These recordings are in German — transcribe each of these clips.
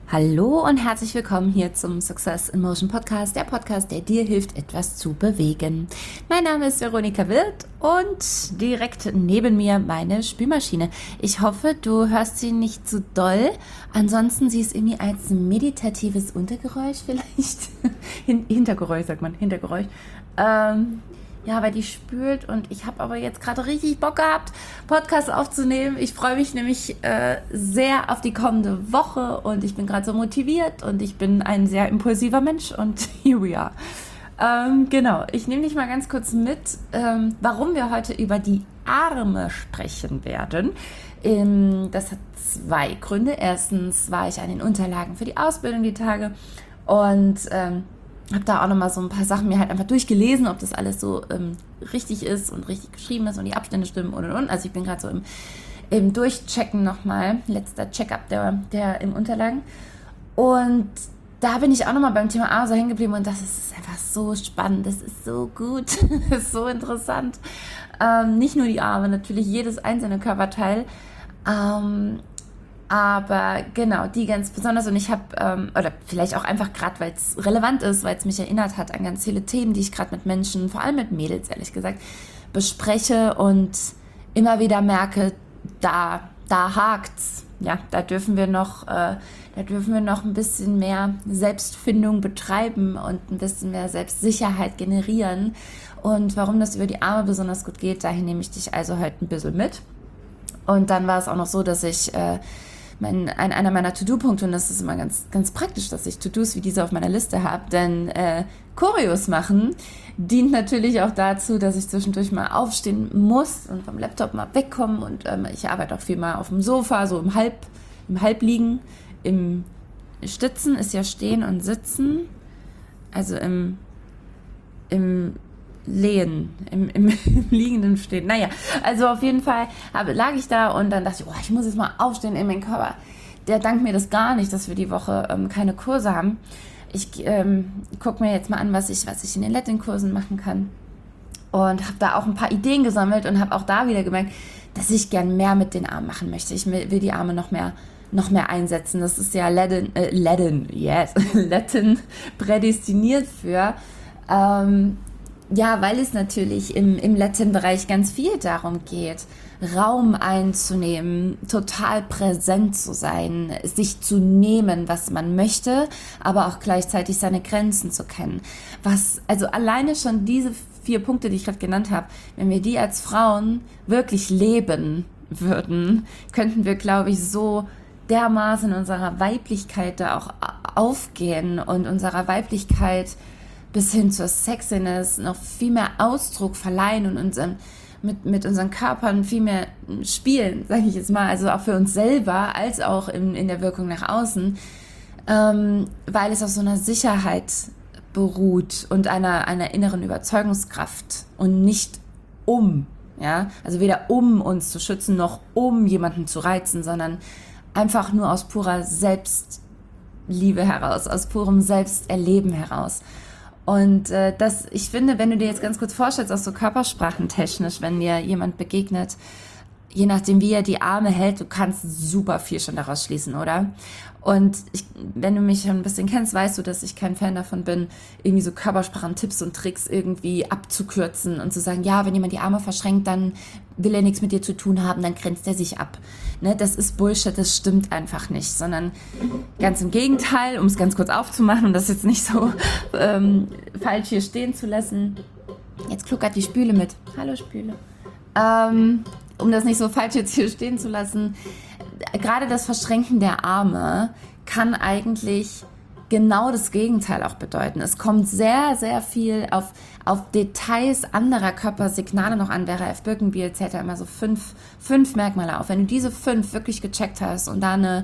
Hallo und herzlich willkommen hier zum Success in Motion Podcast, der Podcast, der dir hilft, etwas zu bewegen. Mein Name ist Veronika Wirth und direkt neben mir meine Spülmaschine. Ich hoffe, du hörst sie nicht zu doll. Ansonsten sie ist irgendwie als meditatives Untergeräusch vielleicht. Hintergeräusch sagt man, Hintergeräusch. Ja, weil die spült und ich habe aber jetzt gerade richtig Bock gehabt, Podcast aufzunehmen. Ich freue mich nämlich sehr auf die kommende Woche und ich bin gerade so motiviert und ich bin ein sehr impulsiver Mensch und here we are. Genau, ich nehme dich mal ganz kurz mit, warum wir heute über die Arme sprechen werden. Das hat zwei Gründe. Erstens war ich an den Unterlagen für die Ausbildung die Tage und habe da auch nochmal so ein paar Sachen mir halt einfach durchgelesen, ob das alles so richtig ist und richtig geschrieben ist und die Abstände stimmen und. Also ich bin gerade so im Durchchecken nochmal, letzter Check-up der im Unterlagen. Und da bin ich auch nochmal beim Thema Arme so hängen geblieben und das ist einfach so spannend, das ist so gut, das ist so interessant. Nicht nur die Arme, natürlich jedes einzelne Körperteil. Aber genau, die ganz besonders und ich habe, oder vielleicht auch einfach gerade, weil es relevant ist, weil es mich erinnert hat an ganz viele Themen, die ich gerade mit Menschen, vor allem mit Mädels ehrlich gesagt, bespreche und immer wieder merke, da hakt's. Ja, da dürfen wir noch ein bisschen mehr Selbstfindung betreiben und ein bisschen mehr Selbstsicherheit generieren. Und warum das über die Arme besonders gut geht, dahin nehme ich dich also heute ein bisschen mit. Und dann war es auch noch so, dass ich einer meiner To-Do-Punkte, und das ist immer ganz, ganz praktisch, dass ich To-Dos wie diese auf meiner Liste habe, denn Choreos machen dient natürlich auch dazu, dass ich zwischendurch mal aufstehen muss und vom Laptop mal wegkommen und ich arbeite auch viel mal auf dem Sofa, so im Halbliegen, im Stützen ist ja Stehen und Sitzen, also im Lehen, im liegenden Stehen. Naja, also auf jeden Fall lag ich da und dann dachte ich, ich muss jetzt mal aufstehen in meinen Körper. Der dankt mir das gar nicht, dass wir die Woche keine Kurse haben. Ich gucke mir jetzt mal an, was ich in den Latin-Kursen machen kann. Und habe da auch ein paar Ideen gesammelt und habe auch da wieder gemerkt, dass ich gern mehr mit den Armen machen möchte. Ich will die Arme noch mehr einsetzen. Das ist ja Latin prädestiniert für. Ja, weil es natürlich im Latin-Bereich ganz viel darum geht, Raum einzunehmen, total präsent zu sein, sich zu nehmen, was man möchte, aber auch gleichzeitig seine Grenzen zu kennen. Also alleine schon diese 4 Punkte, die ich gerade genannt habe, wenn wir die als Frauen wirklich leben würden, könnten wir, glaube ich, so dermaßen in unserer Weiblichkeit da auch aufgehen und unserer Weiblichkeit bis hin zur Sexiness noch viel mehr Ausdruck verleihen und mit unseren Körpern viel mehr spielen, sage ich jetzt mal, also auch für uns selber, als auch in der Wirkung nach außen, weil es auf so einer Sicherheit beruht und einer inneren Überzeugungskraft und nicht also weder um uns zu schützen, noch um jemanden zu reizen, sondern einfach nur aus purer Selbstliebe heraus, aus purem Selbsterleben heraus. Und ich finde, wenn du dir jetzt ganz kurz vorstellst, auch so körpersprachentechnisch, wenn dir jemand begegnet, je nachdem wie er die Arme hält, du kannst super viel schon daraus schließen, oder? Und wenn du mich schon ein bisschen kennst, weißt du, dass ich kein Fan davon bin, irgendwie so Körpersprachen-Tipps und Tricks irgendwie abzukürzen und zu sagen, ja, wenn jemand die Arme verschränkt, dann will er nichts mit dir zu tun haben, dann grenzt er sich ab. Ne, das ist Bullshit, das stimmt einfach nicht, sondern ganz im Gegenteil, um es ganz kurz aufzumachen und das jetzt nicht so falsch hier stehen zu lassen. Jetzt kluckert die Spüle mit. Hallo Spüle. Um das nicht so falsch jetzt hier stehen zu lassen, gerade das Verschränken der Arme kann eigentlich genau das Gegenteil auch bedeuten. Es kommt sehr, sehr viel auf Details anderer Körpersignale noch an. Vera F. Birkenbiel zählt ja immer so fünf Merkmale auf. Wenn du diese 5 wirklich gecheckt hast und da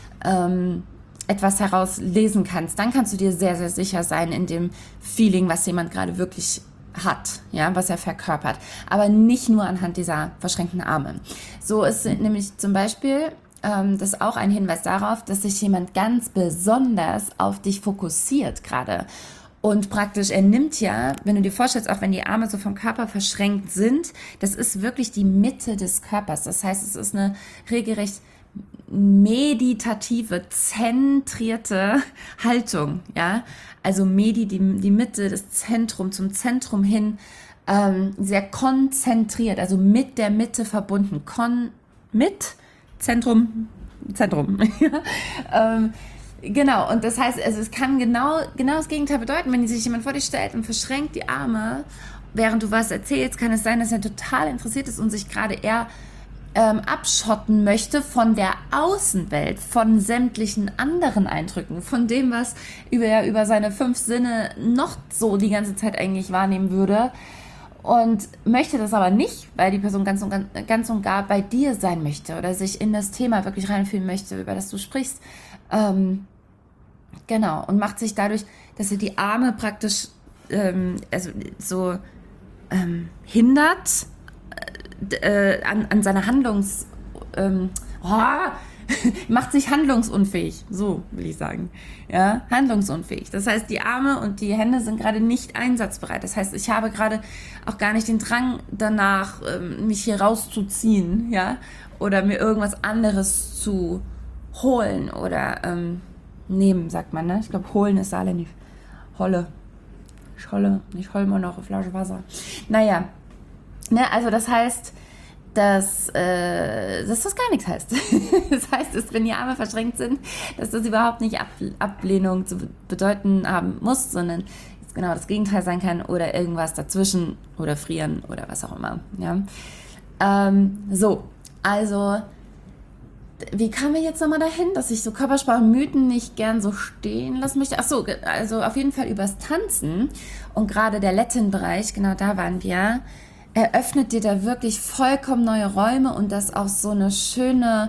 etwas herauslesen kannst, dann kannst du dir sehr, sehr sicher sein in dem Feeling, was jemand gerade wirklich hat, ja, was er verkörpert. Aber nicht nur anhand dieser verschränkten Arme. So ist nämlich zum Beispiel das ist auch ein Hinweis darauf, dass sich jemand ganz besonders auf dich fokussiert gerade. Und praktisch, er nimmt ja, wenn du dir vorstellst, auch wenn die Arme so vom Körper verschränkt sind, das ist wirklich die Mitte des Körpers. Das heißt, es ist eine regelrecht meditative, zentrierte Haltung, ja, also die Mitte, das Zentrum, zum Zentrum hin, sehr konzentriert, also mit der Mitte verbunden, mit Zentrum, ja, genau, und das heißt, also es kann genau das Gegenteil bedeuten, wenn sich jemand vor dir stellt und verschränkt die Arme, während du was erzählst, kann es sein, dass er total interessiert ist und sich gerade eher abschotten möchte von der Außenwelt, von sämtlichen anderen Eindrücken, von dem, was über seine 5 Sinne noch so die ganze Zeit eigentlich wahrnehmen würde, und möchte das aber nicht, weil die Person ganz und gar bei dir sein möchte oder sich in das Thema wirklich reinfühlen möchte, über das du sprichst. Genau, und macht sich dadurch, dass er die Arme praktisch hindert an seiner macht sich handlungsunfähig, so will ich sagen. Ja, handlungsunfähig. Das heißt, die Arme und die Hände sind gerade nicht einsatzbereit. Das heißt, ich habe gerade auch gar nicht den Drang danach, mich hier rauszuziehen, ja, oder mir irgendwas anderes zu holen oder nehmen, sagt man, ne? Ich glaube, holen ist saarländisch. Ich hol mir noch eine Flasche Wasser. Naja, ne, also das heißt, dass das gar nichts heißt. Das heißt, dass, wenn die Arme verschränkt sind, dass das überhaupt nicht Ablehnung zu bedeuten haben muss, sondern es genau das Gegenteil sein kann oder irgendwas dazwischen oder frieren oder was auch immer. Ja? Also wie kamen wir jetzt nochmal dahin, dass ich so Körpersprachenmythen nicht gern so stehen lassen möchte? Achso, also auf jeden Fall übers Tanzen und gerade der Latin-Bereich, genau da waren wir, eröffnet dir da wirklich vollkommen neue Räume und das auch so eine schöne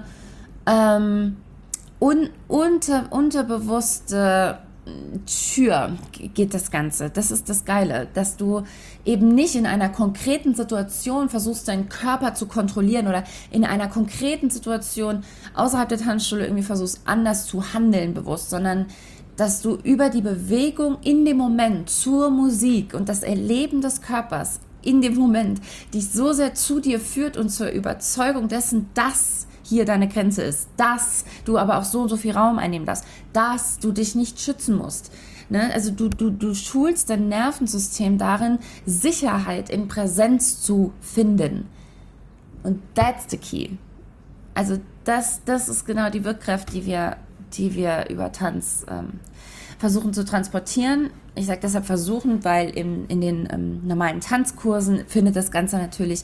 unterbewusste Tür geht das Ganze. Das ist das Geile, dass du eben nicht in einer konkreten Situation versuchst, deinen Körper zu kontrollieren oder in einer konkreten Situation außerhalb der Tanzschule irgendwie versuchst, anders zu handeln bewusst, sondern dass du über die Bewegung in dem Moment zur Musik und das Erleben des Körpers in dem Moment dich so sehr zu dir führt und zur Überzeugung dessen, dass hier deine Grenze ist, dass du aber auch so und so viel Raum einnehmen darfst, dass du dich nicht schützen musst. Ne? Also du schulst dein Nervensystem darin, Sicherheit in Präsenz zu finden. Und that's the key. Also das ist genau die Wirkkraft, die wir über Tanz versuchen zu transportieren. Ich sage deshalb versuchen, weil in den normalen Tanzkursen findet das Ganze natürlich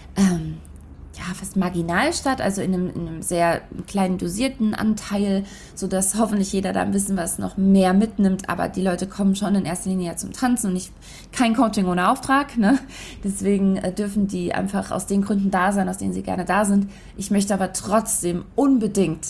fast marginal statt, also in einem sehr kleinen dosierten Anteil, sodass hoffentlich jeder da ein bisschen was noch mehr mitnimmt, aber die Leute kommen schon in erster Linie zum Tanzen und kein Coaching ohne Auftrag, ne? Deswegen dürfen die einfach aus den Gründen da sein, aus denen sie gerne da sind. Ich möchte aber trotzdem unbedingt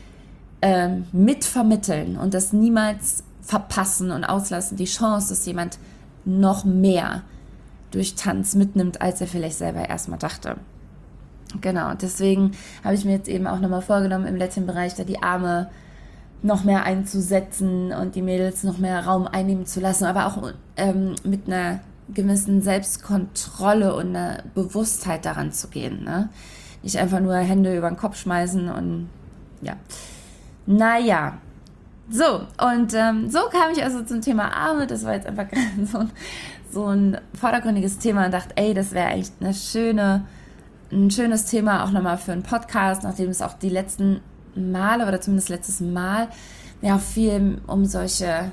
mitvermitteln und das niemals verpassen und auslassen, die Chance, dass jemand noch mehr durch Tanz mitnimmt, als er vielleicht selber erstmal dachte. Genau, deswegen habe ich mir jetzt eben auch nochmal vorgenommen, im Latin-Bereich da die Arme noch mehr einzusetzen und die Mädels noch mehr Raum einnehmen zu lassen, aber auch mit einer gewissen Selbstkontrolle und einer Bewusstheit daran zu gehen. Ne? Nicht einfach nur Hände über den Kopf schmeißen und ja. Naja, so, und so kam ich also zum Thema Arme. Das war jetzt einfach so ein vordergründiges Thema und dachte, ey, das wäre echt ein schönes Thema auch nochmal für einen Podcast, nachdem es auch die letzten Male oder zumindest letztes Mal ja auch viel um solche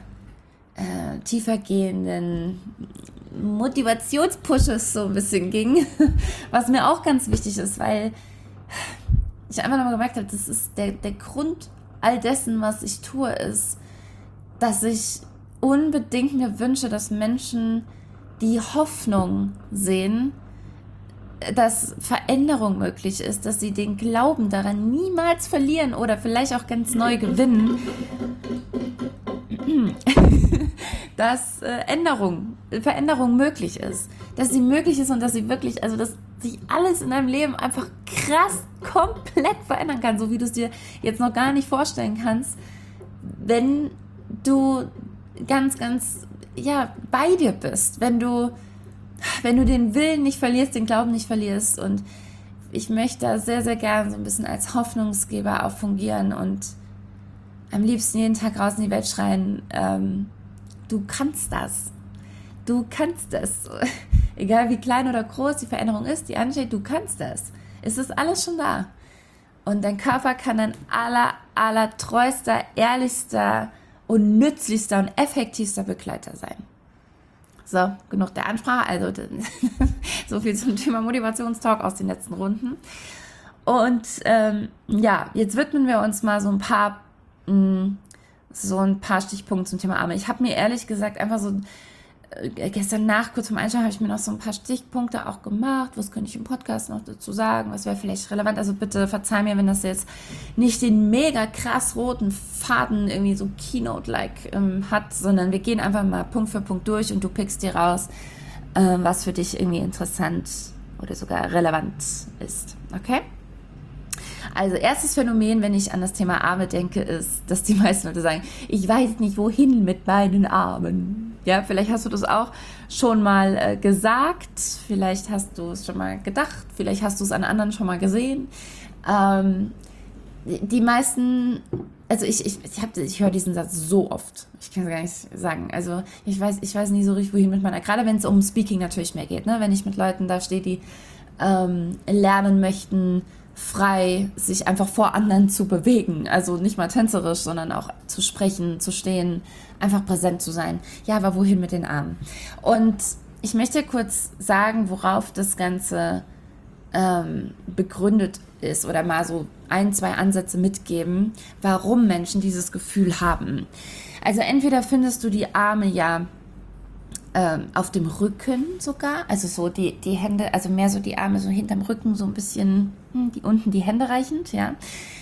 tiefergehenden Motivationspushes so ein bisschen ging, was mir auch ganz wichtig ist, weil ich einfach nochmal gemerkt habe, das ist der Grund all dessen, was ich tue, ist, dass ich unbedingt mir wünsche, dass Menschen die Hoffnung sehen, dass Veränderung möglich ist, dass sie den Glauben daran niemals verlieren oder vielleicht auch ganz neu gewinnen, dass Veränderung möglich ist. Dass sie möglich ist und dass sie wirklich, also dass sich alles in deinem Leben einfach krass komplett verändern kann, so wie du es dir jetzt noch gar nicht vorstellen kannst, wenn du ganz, ganz bei dir bist, wenn du den Willen nicht verlierst, den Glauben nicht verlierst und ich möchte da sehr, sehr gerne so ein bisschen als Hoffnungsgeber auch fungieren und am liebsten jeden Tag raus in die Welt schreien, du kannst das. Du kannst es. Egal wie klein oder groß die Veränderung ist, die ansteht, du kannst es. Es ist alles schon da. Und dein Körper kann dein allertreuster, ehrlichster und nützlichster und effektivster Begleiter sein. So, genug der Ansprache. Also so viel zum Thema Motivationstalk aus den letzten Runden. Und jetzt widmen wir uns mal so ein paar Stichpunkte zum Thema Arme. Ich habe mir ehrlich gesagt einfach so gestern Nacht, kurz vorm Einschlafen, habe ich mir noch so ein paar Stichpunkte auch gemacht. Was könnte ich im Podcast noch dazu sagen? Was wäre vielleicht relevant? Also bitte verzeih mir, wenn das jetzt nicht den mega krass roten Faden irgendwie so Keynote-like hat, sondern wir gehen einfach mal Punkt für Punkt durch und du pickst dir raus, was für dich irgendwie interessant oder sogar relevant ist. Okay? Also erstes Phänomen, wenn ich an das Thema Arme denke, ist, dass die meisten Leute sagen, ich weiß nicht, wohin mit meinen Armen. Ja, vielleicht hast du das auch schon mal gesagt, vielleicht hast du es schon mal gedacht, vielleicht hast du es an anderen schon mal gesehen. Die meisten, also ich höre diesen Satz so oft, ich kann es gar nicht sagen. Also ich weiß nie so richtig, wohin mit meiner, gerade wenn es um Speaking natürlich mehr geht, ne? Wenn ich mit Leuten da stehe, die lernen möchten, frei sich einfach vor anderen zu bewegen, also nicht mal tänzerisch, sondern auch zu sprechen, zu stehen, einfach präsent zu sein. Ja, aber wohin mit den Armen? Und ich möchte kurz sagen, worauf das Ganze begründet ist oder mal so 1, 2 Ansätze mitgeben, warum Menschen dieses Gefühl haben. Also entweder findest du die Arme ja auf dem Rücken sogar, also so die Hände, also mehr so die Arme so hinterm Rücken, so ein bisschen unten die Hände reichend, ja.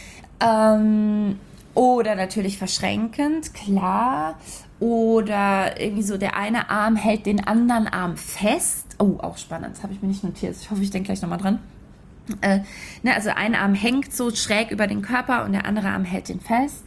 Oder natürlich verschränkend, klar. Oder irgendwie so der eine Arm hält den anderen Arm fest. Oh, auch spannend, das habe ich mir nicht notiert. Ich hoffe, ich denke gleich nochmal dran. Also ein Arm hängt so schräg über den Körper und der andere Arm hält den fest.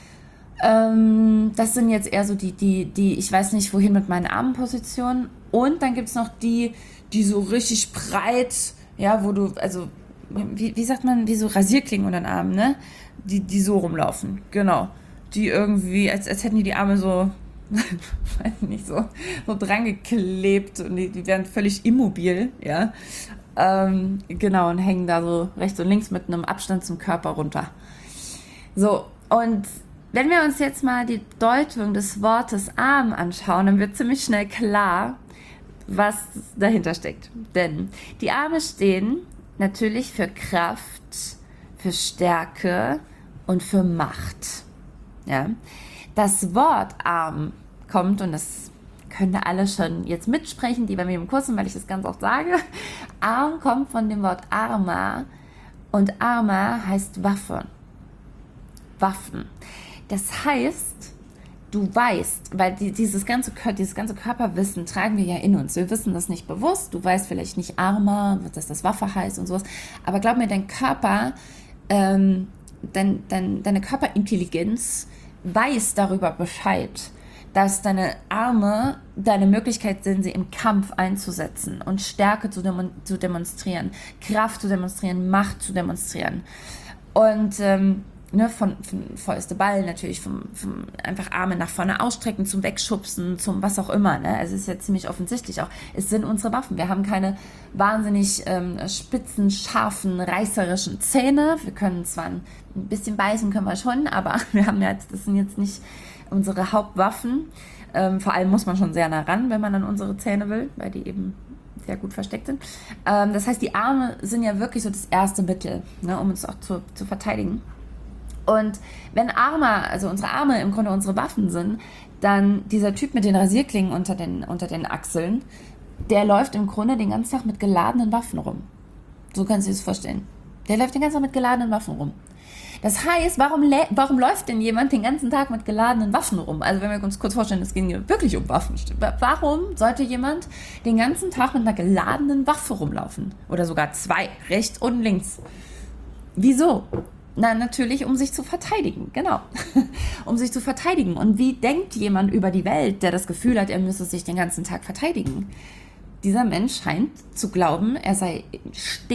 Das sind jetzt eher so die ich weiß nicht, wohin mit meinen Armenpositionen. Und dann gibt es noch die so richtig breit, ja, wo du, also, wie sagt man, wie so Rasierklingen unter den Armen, ne? Die so rumlaufen, genau. Die irgendwie, als hätten die Arme so, weiß nicht, so dran geklebt und die werden völlig immobil, ja. Genau, und hängen da so rechts und links mit einem Abstand zum Körper runter. So, und wenn wir uns jetzt mal die Deutung des Wortes Arm anschauen, dann wird ziemlich schnell klar, was dahinter steckt. Denn die Arme stehen natürlich für Kraft, für Stärke und für Macht. Ja? Das Wort Arm kommt, und das können alle schon jetzt mitsprechen, die bei mir im Kurs sind, weil ich das ganz oft sage. Arm kommt von dem Wort Arma und Arma heißt Waffe. Waffen. Das heißt, du weißt, weil dieses ganze Körperwissen tragen wir ja in uns. Wir wissen das nicht bewusst. Du weißt vielleicht nicht Arma, dass das Waffe heißt und sowas. Aber glaub mir, dein Körper, deine Körperintelligenz weiß darüber Bescheid, dass deine Arme deine Möglichkeit sind, sie im Kampf einzusetzen und Stärke zu demonstrieren, Kraft zu demonstrieren, Macht zu demonstrieren. Und von Fäuste Ball natürlich, vom einfach Arme nach vorne ausstrecken, zum Wegschubsen, zum was auch immer. Ne? Also es ist ja ziemlich offensichtlich auch. Es sind unsere Waffen. Wir haben keine wahnsinnig spitzen, scharfen, reißerischen Zähne. Wir können zwar ein bisschen beißen, können wir schon, aber wir haben ja, das sind jetzt nicht unsere Hauptwaffen. Vor allem muss man schon sehr nah ran, wenn man an unsere Zähne will, weil die eben sehr gut versteckt sind. Das heißt, die Arme sind ja wirklich so das erste Mittel, ne, um uns auch zu verteidigen. Und wenn unsere Arme im Grunde unsere Waffen sind, dann dieser Typ mit den Rasierklingen unter den Achseln, der läuft im Grunde den ganzen Tag mit geladenen Waffen rum. So kannst du dir das vorstellen. Der läuft den ganzen Tag mit geladenen Waffen rum. Das heißt, warum läuft denn jemand den ganzen Tag mit geladenen Waffen rum? Also wenn wir uns kurz vorstellen, es ging hier wirklich um Waffen. Warum sollte jemand den ganzen Tag mit einer geladenen Waffe rumlaufen? Oder sogar 2, rechts und links. Wieso? Na, natürlich, um sich zu verteidigen, genau. Um sich zu verteidigen. Und wie denkt jemand über die Welt, der das Gefühl hat, er müsse sich den ganzen Tag verteidigen? Dieser Mensch scheint zu glauben, er sei stets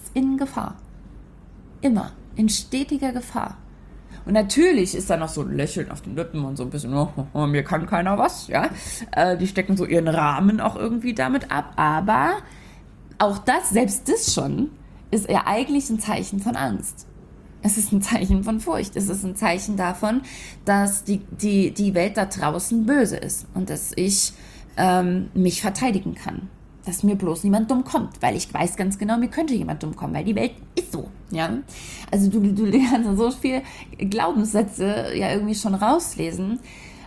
ist in Gefahr. Immer. In stetiger Gefahr. Und natürlich ist da noch so ein Lächeln auf den Lippen und so ein bisschen, oh, mir kann keiner was, ja. Die stecken so ihren Rahmen auch irgendwie damit ab. Aber auch das, selbst das schon, ist ja eigentlich ein Zeichen von Angst. Es ist ein Zeichen von Furcht. Es ist ein Zeichen davon, dass die Welt da draußen böse ist und dass ich mich verteidigen kann. Dass mir bloß niemand dumm kommt, weil ich weiß ganz genau, mir könnte jemand dumm kommen, weil die Welt ist so. Ja? Also du kannst so viel Glaubenssätze ja irgendwie schon rauslesen.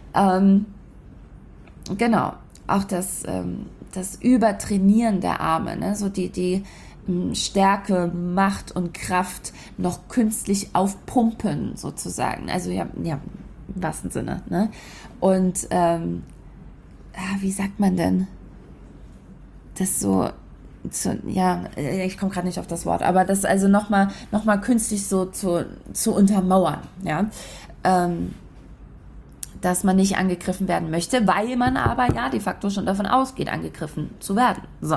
Genau, auch das Übertrainieren der Arme, ne? So die Stärke, Macht und Kraft noch künstlich aufpumpen sozusagen. Also ja im wahrsten Sinne. Ne? Und wie sagt man denn? Das so, ja, ich komme gerade nicht auf das Wort, aber das also nochmal künstlich so zu untermauern, ja, dass man nicht angegriffen werden möchte, weil man aber ja de facto schon davon ausgeht, angegriffen zu werden. So.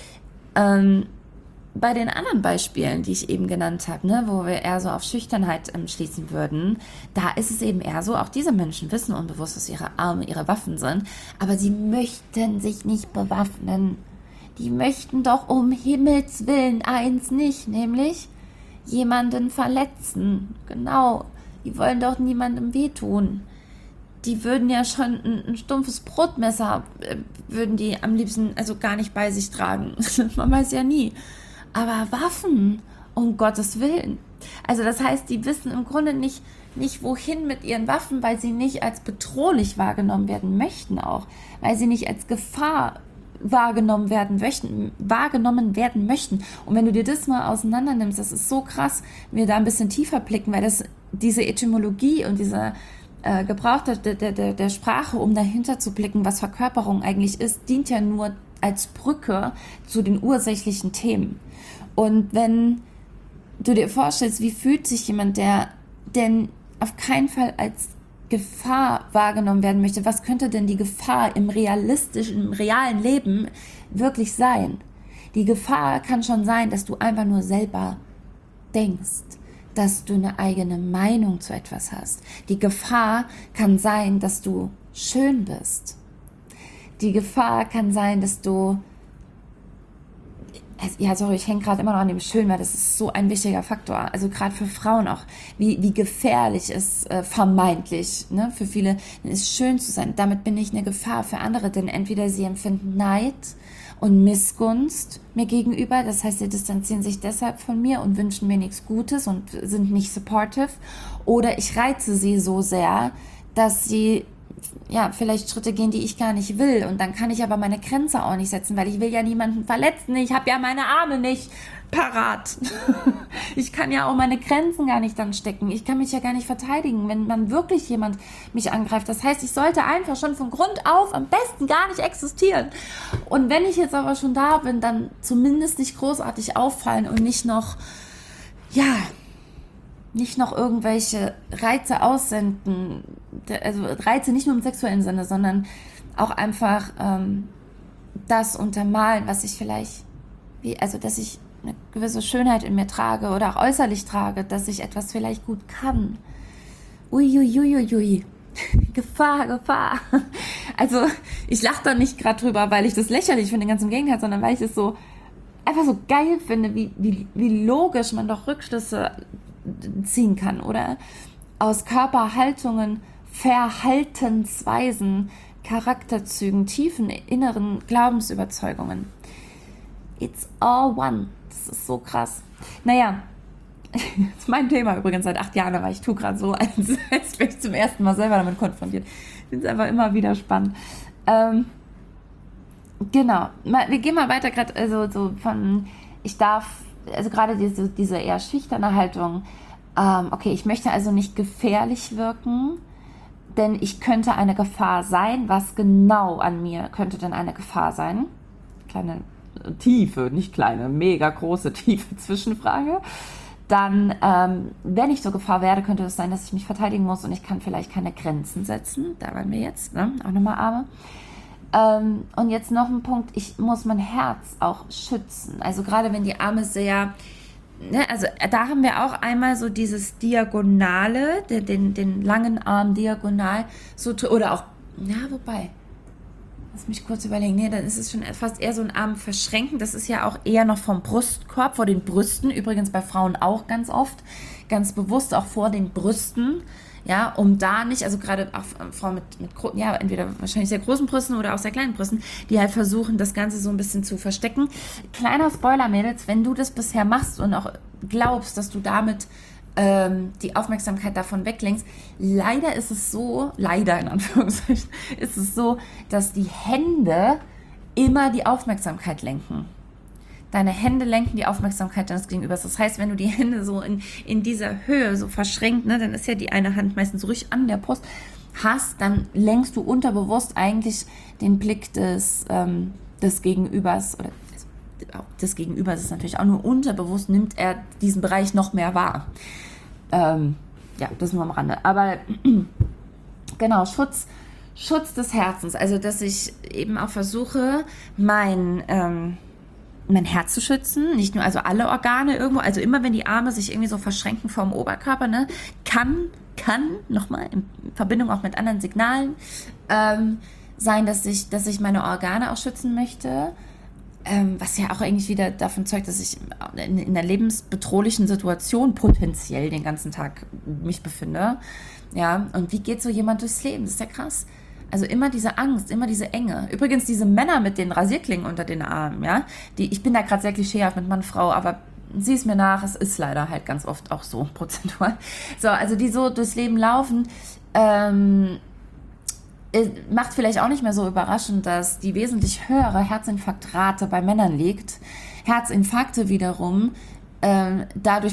Bei den anderen Beispielen, die ich eben genannt habe, ne, wo wir eher so auf Schüchternheit schließen würden, da ist es eben eher so, auch diese Menschen wissen unbewusst, dass ihre Arme ihre Waffen sind, aber sie möchten sich nicht bewaffnen. Die möchten doch um Himmels Willen eins nicht, nämlich jemanden verletzen. Genau, die wollen doch niemandem wehtun. Die würden ja schon ein stumpfes Brotmesser, würden die am liebsten also gar nicht bei sich tragen. Man weiß ja nie. Aber Waffen, um Gottes Willen. Also das heißt, die wissen im Grunde nicht wohin mit ihren Waffen, weil sie nicht als bedrohlich wahrgenommen werden möchten auch. Weil sie nicht als Gefahr wahrgenommen werden möchten. Und wenn du dir das mal auseinander nimmst, das ist so krass, wenn wir da ein bisschen tiefer blicken, weil diese Etymologie und dieser Gebrauch der Sprache, um dahinter zu blicken, was Verkörperung eigentlich ist, dient ja nur als Brücke zu den ursächlichen Themen. Und wenn du dir vorstellst, wie fühlt sich jemand, der denn auf keinen Fall als Gefahr wahrgenommen werden möchte, was könnte denn die Gefahr im realen Leben wirklich sein? Die Gefahr kann schon sein, dass du einfach nur selber denkst, dass du eine eigene Meinung zu etwas hast. Die Gefahr kann sein, dass du schön bist. Die Gefahr kann sein, dass du... Ja, sorry, ich hänge gerade immer noch an dem Schön, weil das ist so ein wichtiger Faktor. Also gerade für Frauen auch, wie gefährlich es vermeintlich, ne, für viele ist, schön zu sein. Damit bin ich eine Gefahr für andere, denn entweder sie empfinden Neid und Missgunst mir gegenüber, das heißt, sie distanzieren sich deshalb von mir und wünschen mir nichts Gutes und sind nicht supportive, oder ich reize sie so sehr, dass sie vielleicht Schritte gehen, die ich gar nicht will, und dann kann ich aber meine Grenze auch nicht setzen, weil ich will ja niemanden verletzen, ich habe ja meine Arme nicht parat. Ich kann ja auch meine Grenzen gar nicht dann stecken, ich kann mich ja gar nicht verteidigen, wenn man wirklich jemand mich angreift. Das heißt, ich sollte einfach schon von Grund auf am besten gar nicht existieren. Und wenn ich jetzt aber schon da bin, dann zumindest nicht großartig auffallen und nicht noch irgendwelche Reize aussenden, also Reize nicht nur im sexuellen Sinne, sondern auch einfach das untermalen, was ich vielleicht, dass ich eine gewisse Schönheit in mir trage oder auch äußerlich trage, dass ich etwas vielleicht gut kann. Uiuiuiui. Gefahr. Also ich lache da nicht gerade drüber, weil ich das lächerlich finde, ganz im Gegenteil, sondern weil ich es so einfach so geil finde, wie logisch man doch Rückschlüsse ziehen kann, oder? Aus Körperhaltungen, Verhaltensweisen, Charakterzügen, tiefen inneren Glaubensüberzeugungen. It's all one. Das ist so krass. Naja, das ist mein Thema übrigens seit 8 Jahren, aber ich tue gerade so, als wäre ich zum ersten Mal selber damit konfrontiert. Ich finde es einfach immer wieder spannend. Genau, wir gehen mal weiter, gerade gerade diese eher schüchterne Haltung, okay, ich möchte also nicht gefährlich wirken, denn ich könnte eine Gefahr sein. Was genau an mir könnte denn eine Gefahr sein? Kleine, tiefe, nicht kleine, mega große, tiefe Zwischenfrage. Dann, wenn ich zur Gefahr werde, könnte es sein, dass ich mich verteidigen muss und ich kann vielleicht keine Grenzen setzen. Da waren wir jetzt, ne? Auch nochmal Arme. Und jetzt noch ein Punkt, ich muss mein Herz auch schützen. Also gerade wenn die Arme sehr ne, also da haben wir auch einmal so dieses Diagonale, den langen Arm diagonal, so, oder auch, ja, wobei, lass mich kurz überlegen. Nee, dann ist es schon fast eher so ein Arm verschränken. Das ist ja auch eher noch vom Brustkorb, vor den Brüsten. Übrigens bei Frauen auch ganz oft. Ganz bewusst auch vor den Brüsten. Ja, um da nicht, also gerade auch Frauen mit ja, entweder wahrscheinlich sehr großen Brüsten oder auch sehr kleinen Brüsten, die halt versuchen, das Ganze so ein bisschen zu verstecken. Kleiner Spoiler, Mädels, wenn du das bisher machst und auch glaubst, dass du damit die Aufmerksamkeit davon weglenkst. Leider ist es so, leider in Anführungszeichen, ist es so, dass die Hände immer die Aufmerksamkeit lenken. Deine Hände lenken die Aufmerksamkeit deines Gegenübers. Das heißt, wenn du die Hände so in dieser Höhe so verschränkt, ne, dann ist ja die eine Hand meistens ruhig an der Brust, hast, dann lenkst du unterbewusst eigentlich den Blick des Gegenübers, oder des Gegenübers ist natürlich auch nur unterbewusst, nimmt er diesen Bereich noch mehr wahr. Ja, das nur am Rande. Aber genau, Schutz des Herzens. Also, dass ich eben auch versuche, mein Herz zu schützen, nicht nur, also alle Organe irgendwo, also immer wenn die Arme sich irgendwie so verschränken vom Oberkörper, ne, kann nochmal in Verbindung auch mit anderen Signalen sein, dass ich meine Organe auch schützen möchte, was ja auch eigentlich wieder davon zeugt, dass ich in einer lebensbedrohlichen Situation potenziell den ganzen Tag mich befinde. Ja, und wie geht so jemand durchs Leben? Das ist ja krass. Also immer diese Angst, immer diese Enge. Übrigens diese Männer mit den Rasierklingen unter den Armen, ja, ich bin da gerade sehr klischeehaft mit Mann, Frau, aber sieh es mir nach, es ist leider halt ganz oft auch so prozentual. So, also die so durchs Leben laufen, macht vielleicht auch nicht mehr so überraschend, dass die wesentlich höhere Herzinfarktrate bei Männern liegt. Herzinfarkte wiederum dadurch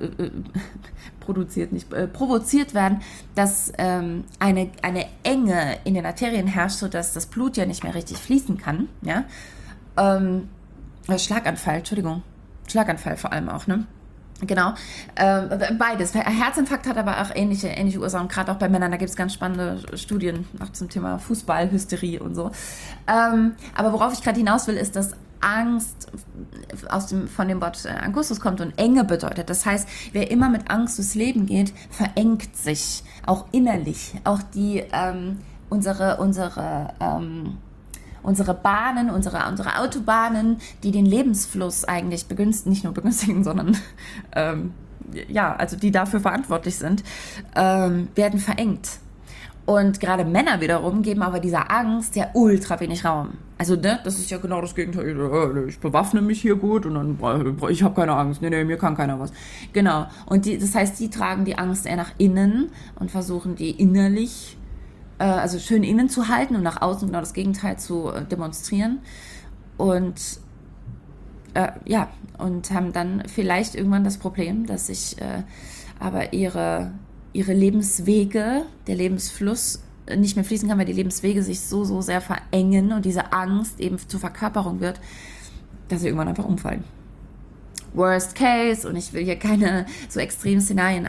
provoziert werden, dass eine Enge in den Arterien herrscht, sodass das Blut ja nicht mehr richtig fließen kann. Ja? Schlaganfall vor allem auch, ne? Genau, beides. Herzinfarkt hat aber auch ähnliche Ursachen, gerade auch bei Männern. Da gibt es ganz spannende Studien auch zum Thema Fußballhysterie und so. Aber worauf ich gerade hinaus will, ist, dass Angst von dem Wort Angustus kommt und Enge bedeutet. Das heißt, wer immer mit Angst durchs Leben geht, verengt sich, auch innerlich. Auch die unsere Bahnen, unsere Autobahnen, die den Lebensfluss eigentlich nicht nur begünstigen, sondern ja, also die dafür verantwortlich sind, werden verengt. Und gerade Männer wiederum geben aber dieser Angst ja ultra wenig Raum. Also, ne, das ist ja genau das Gegenteil. Ich bewaffne mich hier gut und dann, ich habe keine Angst. Nee, mir kann keiner was. Genau. Und das heißt, die tragen die Angst eher nach innen und versuchen die innerlich, also schön innen zu halten und nach außen genau das Gegenteil zu demonstrieren. Und ja, und haben dann vielleicht irgendwann das Problem, dass sich aber ihre Lebenswege, der Lebensfluss nicht mehr fließen kann, weil die Lebenswege sich so sehr verengen und diese Angst eben zur Verkörperung wird, dass sie irgendwann einfach umfallen. Worst case, und ich will hier keine so extremen Szenarien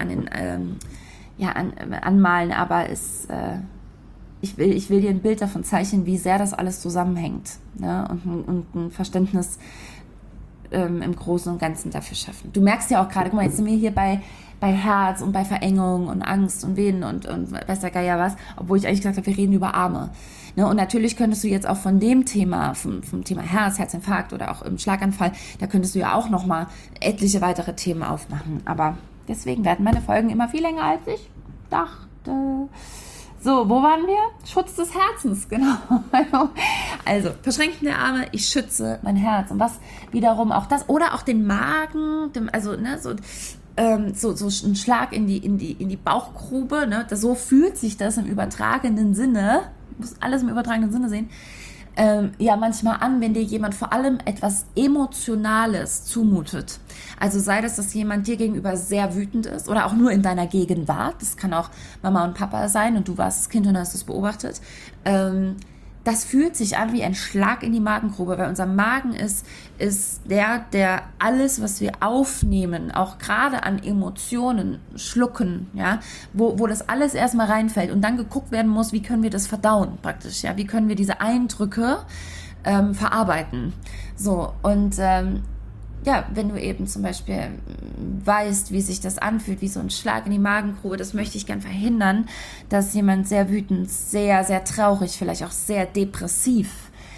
anmalen, aber ich will dir ein Bild davon zeichnen, wie sehr das alles zusammenhängt, ne? Und ein Verständnis im Großen und Ganzen dafür schaffen. Du merkst ja auch gerade, guck mal, jetzt sind wir hier bei Herz und bei Verengung und Angst und Venen und weiß der Geier was, obwohl ich eigentlich gesagt habe, wir reden über Arme. Ne? Und natürlich könntest du jetzt auch von dem Thema, vom Thema Herzinfarkt oder auch im Schlaganfall, da könntest du ja auch nochmal etliche weitere Themen aufmachen. Aber deswegen werden meine Folgen immer viel länger, als ich dachte. So, wo waren wir? Schutz des Herzens, genau. Also, Verschränken der Arme, ich schütze mein Herz. Und was wiederum auch das, oder auch den Magen, also, ne, so ein Schlag in die Bauchgrube, ne? So fühlt sich das im übertragenen Sinne, du musst alles im übertragenen Sinne sehen, ja manchmal an, wenn dir jemand vor allem etwas Emotionales zumutet. Also sei das, dass jemand dir gegenüber sehr wütend ist oder auch nur in deiner Gegenwart, das kann auch Mama und Papa sein und du warst das Kind und hast es beobachtet, das fühlt sich an wie ein Schlag in die Magengrube, weil unser Magen ist der alles, was wir aufnehmen, auch gerade an Emotionen, schlucken, ja, wo das alles erstmal reinfällt und dann geguckt werden muss, wie können wir das verdauen praktisch, ja, wie können wir diese Eindrücke verarbeiten. So, und ja, wenn du eben zum Beispiel weißt, wie sich das anfühlt, wie so ein Schlag in die Magengrube, das möchte ich gern verhindern, dass jemand sehr wütend, sehr, sehr traurig, vielleicht auch sehr depressiv,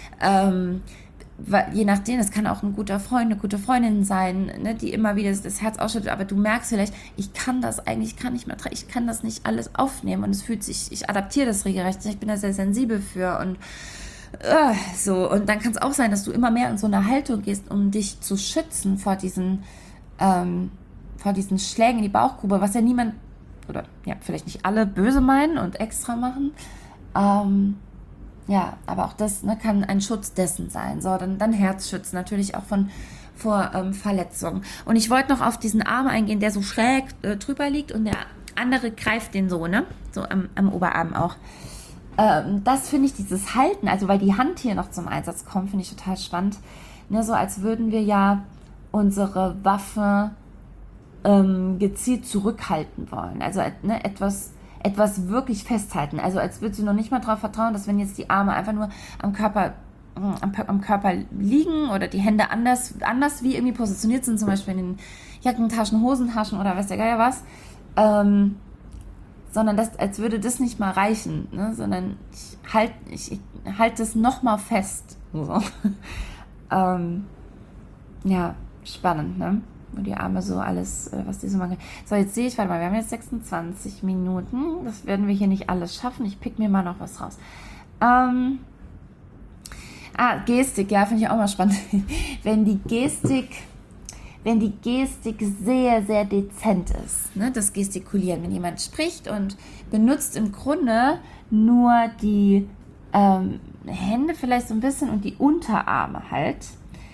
je nachdem, es kann auch ein guter Freund, eine gute Freundin sein, ne, die immer wieder das Herz ausschüttet, aber du merkst vielleicht, ich kann das nicht alles aufnehmen und es fühlt sich, ich adaptiere das regelrecht, ich bin da sehr sensibel für und so, und dann kann es auch sein, dass du immer mehr in so eine Haltung gehst, um dich zu schützen vor diesen Schlägen in die Bauchgrube, was ja niemand, oder ja, vielleicht nicht alle böse meinen und extra machen. Ja, aber auch das, ne, kann ein Schutz dessen sein. So, dann Herzschutz natürlich auch vor Verletzungen. Und ich wollte noch auf diesen Arm eingehen, der so schräg drüber liegt und der andere greift den so, ne? So am Oberarm auch. Das finde ich, dieses Halten, also weil die Hand hier noch zum Einsatz kommt, finde ich total spannend. Ne, so als würden wir ja unsere Waffe gezielt zurückhalten wollen. Also ne, etwas wirklich festhalten. Also als würdest du noch nicht mal darauf vertrauen, dass wenn jetzt die Arme einfach nur am Körper liegen oder die Hände anders wie irgendwie positioniert sind, zum Beispiel in den Jackentaschen, Hosentaschen oder weiß der Geier was, sondern als würde das nicht mal reichen, ne? Sondern ich halt das nochmal fest. So. Ja, spannend, ne? Wo die Arme so alles, was die so machen. So, jetzt sehe ich, warte mal, wir haben jetzt 26 Minuten. Das werden wir hier nicht alles schaffen. Ich pick mir mal noch was raus. Gestik, ja, finde ich auch mal spannend. Wenn die Gestik sehr, sehr dezent ist, ne, das Gestikulieren, wenn jemand spricht und benutzt im Grunde nur die Hände vielleicht so ein bisschen und die Unterarme halt,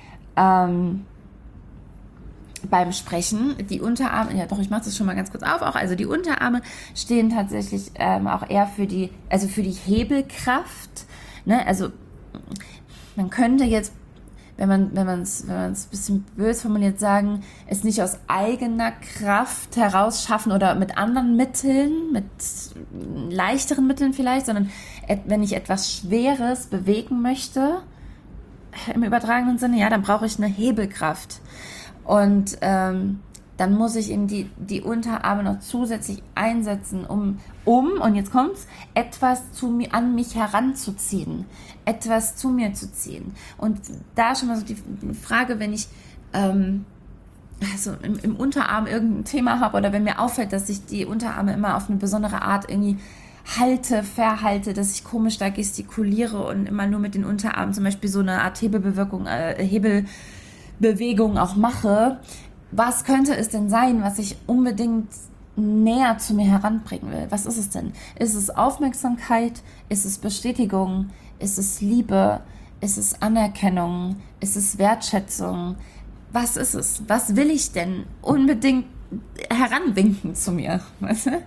beim Sprechen, die Unterarme, ja doch, ich mache das schon mal ganz kurz auf, auch, also die Unterarme stehen tatsächlich auch eher für die Hebelkraft, ne, also man könnte jetzt, wenn man es ein bisschen böse formuliert, sagen, es nicht aus eigener Kraft heraus schaffen oder mit anderen Mitteln, mit leichteren Mitteln vielleicht, sondern wenn ich etwas Schweres bewegen möchte, im übertragenen Sinne, ja, dann brauche ich eine Hebelkraft. Und dann muss ich eben die Unterarme noch zusätzlich einsetzen, um und jetzt kommt's, etwas an mich heranzuziehen, etwas zu mir zu ziehen. Und da schon mal so die Frage, wenn ich also im Unterarm irgendein Thema habe oder wenn mir auffällt, dass ich die Unterarme immer auf eine besondere Art irgendwie verhalte, dass ich komisch da gestikuliere und immer nur mit den Unterarmen zum Beispiel so eine Art Hebelbewegung auch mache. Was könnte es denn sein, was ich unbedingt näher zu mir heranbringen will? Was ist es denn? Ist es Aufmerksamkeit? Ist es Bestätigung? Ist es Liebe? Ist es Anerkennung? Ist es Wertschätzung? Was ist es? Was will ich denn unbedingt heranwinken zu mir? Weißt du?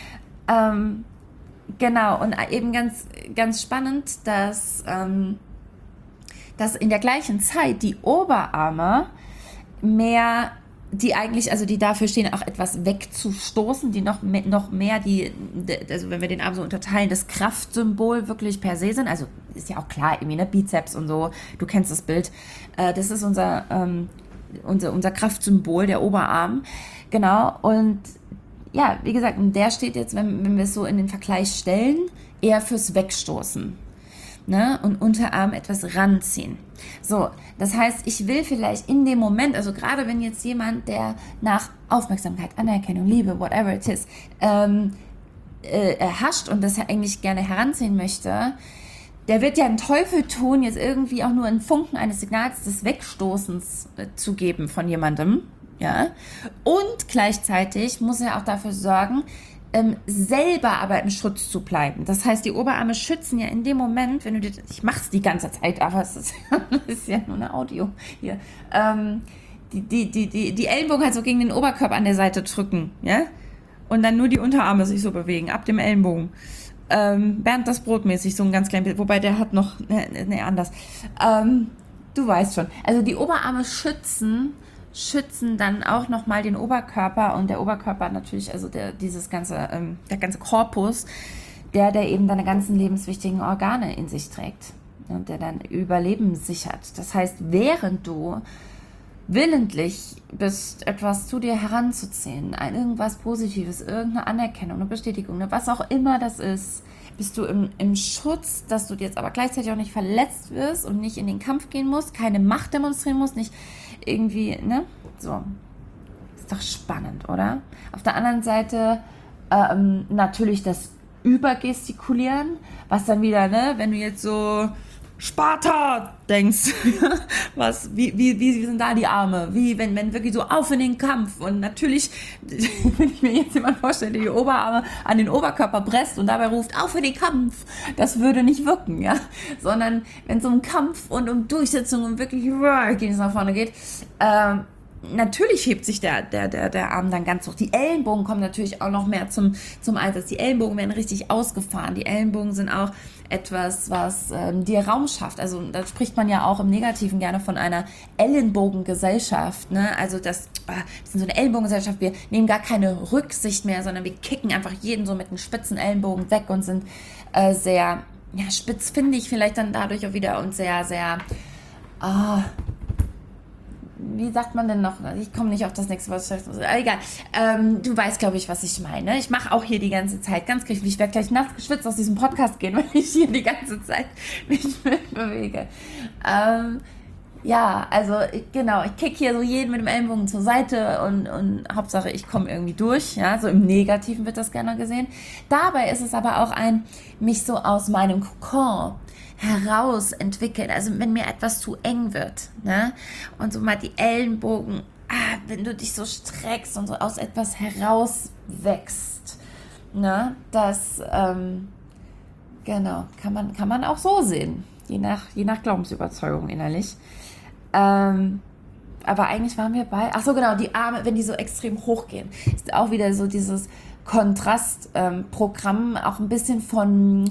Genau, und eben ganz, ganz spannend, dass in der gleichen Zeit die Oberarme mehr, die dafür stehen, auch etwas wegzustoßen, die noch mehr also wenn wir den Arm so unterteilen, das Kraftsymbol wirklich per se sind. Also ist ja auch klar, irgendwie, ne, Bizeps und so, du kennst das Bild. Das ist unser Kraftsymbol, der Oberarm. Genau, und ja, wie gesagt, der steht jetzt, wenn wir es so in den Vergleich stellen, eher fürs Wegstoßen. Ne? Und Unterarm etwas ranziehen. So, das heißt, ich will vielleicht in dem Moment, also gerade wenn jetzt jemand, der nach Aufmerksamkeit, Anerkennung, Liebe, whatever it is, hascht und das eigentlich gerne heranziehen möchte, der wird ja einen Teufel tun, jetzt irgendwie auch nur einen Funken eines Signals des Wegstoßens zu geben von jemandem. Ja? Und gleichzeitig muss er auch dafür sorgen, selber aber im Schutz zu bleiben. Das heißt, die Oberarme schützen ja in dem Moment, wenn du ich mach's die ganze Zeit, aber es ist ja nur eine Audio hier, die Ellenbogen halt so gegen den Oberkörper an der Seite drücken, ja, und dann nur die Unterarme sich so bewegen, ab dem Ellenbogen. Bernd das Brot mäßig, so ein ganz klein bisschen, wobei der hat noch, anders. Du weißt schon, also die Oberarme schützen dann auch nochmal den Oberkörper, und der Oberkörper natürlich, also der ganze Korpus, der eben deine ganzen lebenswichtigen Organe in sich trägt und der dein Überleben sichert. Das heißt, während du willentlich bist, etwas zu dir heranzuziehen, irgendwas Positives, irgendeine Anerkennung, eine Bestätigung, was auch immer das ist, bist du im Schutz, dass du jetzt aber gleichzeitig auch nicht verletzt wirst und nicht in den Kampf gehen musst, keine Macht demonstrieren musst, nicht irgendwie, ne? So. Ist doch spannend, oder? Auf der anderen Seite natürlich das Übergestikulieren, was dann wieder, ne, wenn du jetzt so Sparta denkst, wie sind da die Arme? Wie, wenn wirklich so auf in den Kampf. Und natürlich, wenn ich mir jetzt jemand vorstelle, der die Oberarme an den Oberkörper presst und dabei ruft, auf in den Kampf, das würde nicht wirken, ja. Sondern wenn es um Kampf und um Durchsetzung und wirklich nach vorne geht, natürlich hebt sich der Arm dann ganz hoch. Die Ellenbogen kommen natürlich auch noch mehr zum Einsatz. Die Ellenbogen werden richtig ausgefahren. Die Ellenbogen sind auch etwas, was dir Raum schafft. Also da spricht man ja auch im Negativen gerne von einer Ellenbogengesellschaft. Ne? Also wir sind so eine Ellenbogengesellschaft. Wir nehmen gar keine Rücksicht mehr, sondern wir kicken einfach jeden so mit einem spitzen Ellenbogen weg und sind sehr spitz, finde ich vielleicht dann dadurch auch wieder und sehr, sehr wie sagt man denn noch? Ich komme nicht auf das nächste Wort. Egal. Du weißt, glaube ich, was ich meine. Ich mache auch hier die ganze Zeit ganz griffig. Ich werde gleich nachts geschwitzt aus diesem Podcast gehen, wenn ich hier die ganze Zeit mich bewege. Ich kicke hier so jeden mit dem Ellenbogen zur Seite und Hauptsache, ich komme irgendwie durch. Ja, so im Negativen wird das gerne gesehen. Dabei ist es aber auch mich so aus meinem Kokon heraus entwickeln, also wenn mir etwas zu eng wird, ne? Und so mal die Ellenbogen, wenn du dich so streckst und so aus etwas herauswächst, ne? Das, kann man auch so sehen, je nach Glaubensüberzeugung innerlich. Aber eigentlich waren wir die Arme, wenn die so extrem hochgehen, ist auch wieder so dieses Kontrastprogramm, auch ein bisschen von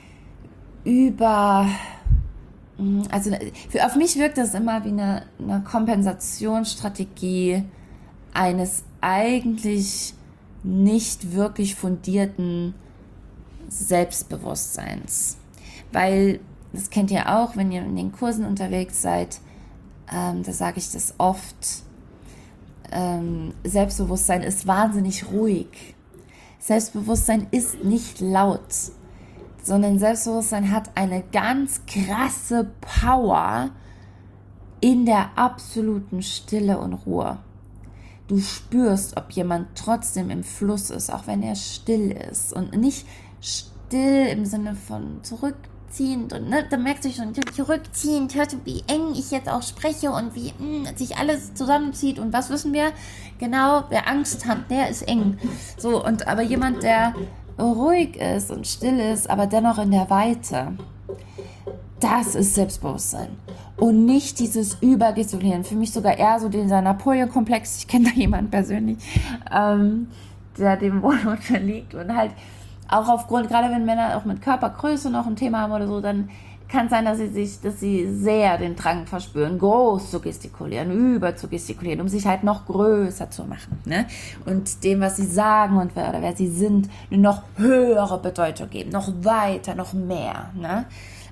auf mich wirkt das immer wie eine Kompensationsstrategie eines eigentlich nicht wirklich fundierten Selbstbewusstseins. Weil, das kennt ihr auch, wenn ihr in den Kursen unterwegs seid, da sage ich das oft, Selbstbewusstsein ist wahnsinnig ruhig. Selbstbewusstsein ist nicht laut, sondern Selbstbewusstsein hat eine ganz krasse Power in der absoluten Stille und Ruhe. Du spürst, ob jemand trotzdem im Fluss ist, auch wenn er still ist und nicht still im Sinne von zurückziehend und da merkst du schon, zurückziehend, hörst du, wie eng ich jetzt auch spreche und wie sich alles zusammenzieht und was wissen wir? Genau, wer Angst hat, der ist eng. So, aber jemand, der ruhig ist und still ist, aber dennoch in der Weite. Das ist Selbstbewusstsein. Und nicht dieses Übergestikulieren. Für mich sogar eher so dieser Napoleon-Komplex. Ich kenne da jemanden persönlich, der dem wohl unterliegt. Und halt auch aufgrund, gerade wenn Männer auch mit Körpergröße noch ein Thema haben oder so, dann kann es sein, dass sie sehr den Drang verspüren, groß zu gestikulieren, über zu gestikulieren, um sich halt noch größer zu machen. Ne? Und dem, was sie sagen und wer sie sind, eine noch höhere Bedeutung geben, noch weiter, noch mehr. Ne?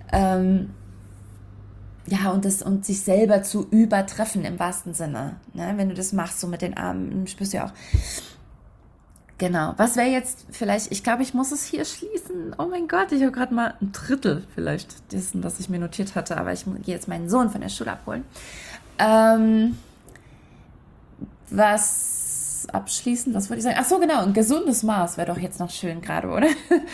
Und sich selber zu übertreffen im wahrsten Sinne. Ne? Wenn du das machst, so mit den Armen, spürst du ja auch. Genau, was wäre jetzt vielleicht, ich glaube, ich muss es hier schließen. Oh mein Gott, ich habe gerade mal ein Drittel vielleicht dessen, was ich mir notiert hatte, aber ich gehe jetzt meinen Sohn von der Schule abholen. Was wollte ich sagen? Ach so, genau, ein gesundes Maß wäre doch jetzt noch schön gerade, oder?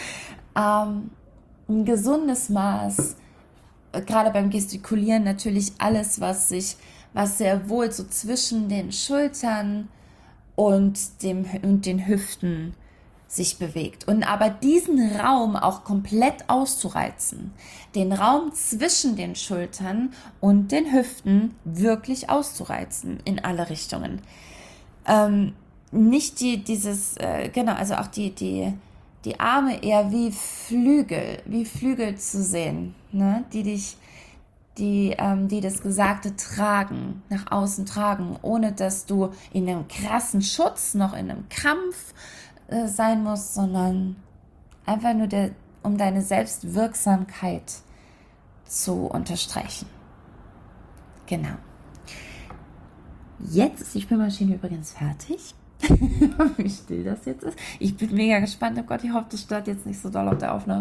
Ein gesundes Maß, gerade beim Gestikulieren natürlich alles, was sehr wohl so zwischen den Schultern und den Hüften sich bewegt. Und aber diesen Raum auch komplett auszureizen, den Raum zwischen den Schultern und den Hüften wirklich auszureizen in alle Richtungen. Nicht also auch die Arme eher wie Flügel zu sehen, ne? Die das Gesagte tragen, nach außen tragen, ohne dass du in einem krassen Schutz, noch in einem Kampf sein musst, sondern einfach nur um deine Selbstwirksamkeit zu unterstreichen. Genau. jetzt ist die Spülmaschine übrigens fertig. Wie still das jetzt ist. Ich bin mega gespannt. Oh Gott, ich hoffe, das stört jetzt nicht so doll auf der Aufnahme.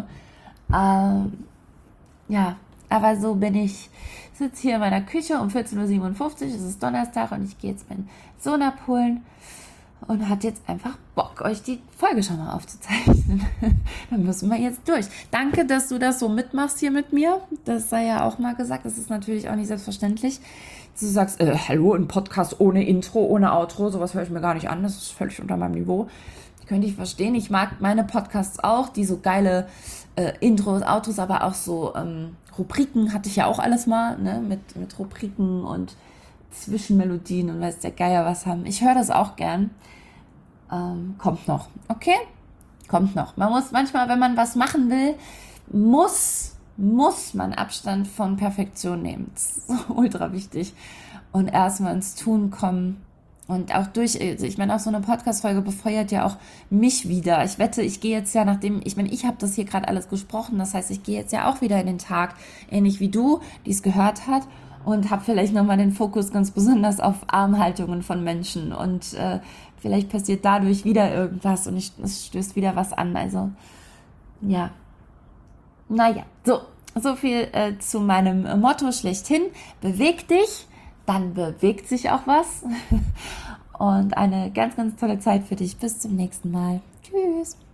Ja, aber so bin ich. Sitze hier in meiner Küche um 14:57 Uhr. Es ist Donnerstag und ich gehe jetzt meinen Sohn abholen. Und hat jetzt einfach Bock, euch die Folge schon mal aufzuzeichnen. Dann müssen wir jetzt durch. Danke, dass du das so mitmachst hier mit mir. Das sei ja auch mal gesagt. Das ist natürlich auch nicht selbstverständlich. Du sagst, hallo, ein Podcast ohne Intro, ohne Outro. Sowas höre ich mir gar nicht an. Das ist völlig unter meinem Niveau. Könnte ich verstehen. Ich mag meine Podcasts auch, die so geile Intros, Outros, aber auch so Rubriken hatte ich ja auch alles mal, ne? Mit Rubriken und Zwischenmelodien und weiß der Geier was haben. Ich höre das auch gern. Kommt noch, okay? Kommt noch. Man muss manchmal, wenn man was machen will, muss man Abstand von Perfektion nehmen. Das ist so ultra wichtig. Und erstmal ins Tun kommen. Und auch ich meine, auch so eine Podcast-Folge befeuert ja auch mich wieder. Ich wette, ich gehe jetzt ja ich habe das hier gerade alles gesprochen, das heißt, ich gehe jetzt ja auch wieder in den Tag, ähnlich wie du, die es gehört hat, und habe vielleicht nochmal den Fokus ganz besonders auf Armhaltungen von Menschen und vielleicht passiert dadurch wieder irgendwas und es stößt wieder was an. Also, ja. Naja, so viel zu meinem Motto schlechthin. Beweg dich, dann bewegt sich auch was. Und eine ganz, ganz tolle Zeit für dich. Bis zum nächsten Mal. Tschüss.